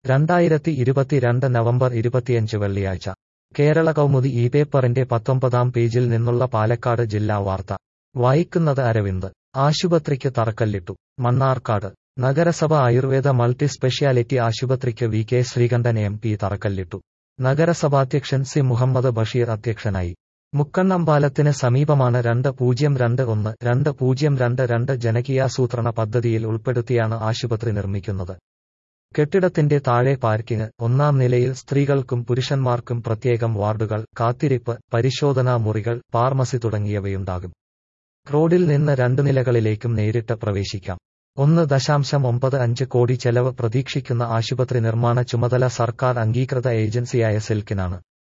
2022 November 25 വെള്ളിയാഴ്ച കേരള കൗമുദി ഈ പേപ്പറിന്റെ 19-ാം പേജിൽ നിന്നുള്ള പാലക്കാട് ജില്ലാ വാർത്ത വായിക്കുന്നത് അരവിന്ദ്. ആശുപത്രിക്ക് തറക്കല്ലിട്ടു. മണ്ണാർക്കാട് നഗരസഭ ആയുർവേദ മൾട്ടി സ്പെഷ്യാലിറ്റി ആശുപത്രിക്ക് V K Sreekandan M P തറക്കല്ലിട്ടു. നഗരസഭാധ്യക്ഷൻ സി മുഹമ്മദ് ബഷീർ അധ്യക്ഷനായി. മുക്കണ്ണമ്പാലത്തിന് സമീപമാണ് 2021-2022 ജനകീയാസൂത്രണ പദ്ധതിയിൽ ഉൾപ്പെടുത്തിയാണ് ആശുപത്രി നിർമ്മിക്കുന്നത്. കെട്ടിടത്തിന്റെ താഴെ പാർക്കിംഗ്, 1-ാം നിലയിൽ സ്ത്രീകൾക്കും പുരുഷന്മാർക്കും പ്രത്യേകം വാർഡുകൾ, കാത്തിരിപ്പ്, പരിശോധനാ മുറികൾ, ഫാർമസി തുടങ്ങിയവയുണ്ടാകും. റോഡിൽ നിന്ന് 2 നിലകളിലേക്കും നേരിട്ട് പ്രവേശിക്കാം. 1.95 കോടി ചെലവ് പ്രതീക്ഷിക്കുന്ന ആശുപത്രി നിർമ്മാണ ചുമതല സർക്കാർ അംഗീകൃത ഏജൻസിയായ സിൽക്കിനാണ്.